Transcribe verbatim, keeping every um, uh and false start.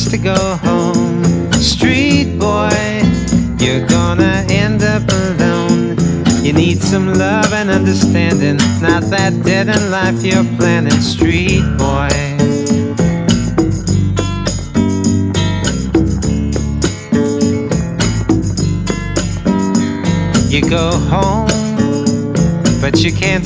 just to go home. Street boy, you're gonna end up alone. You need some love and understanding, not that dead in life you're planning. Street boy, you go home, but you can't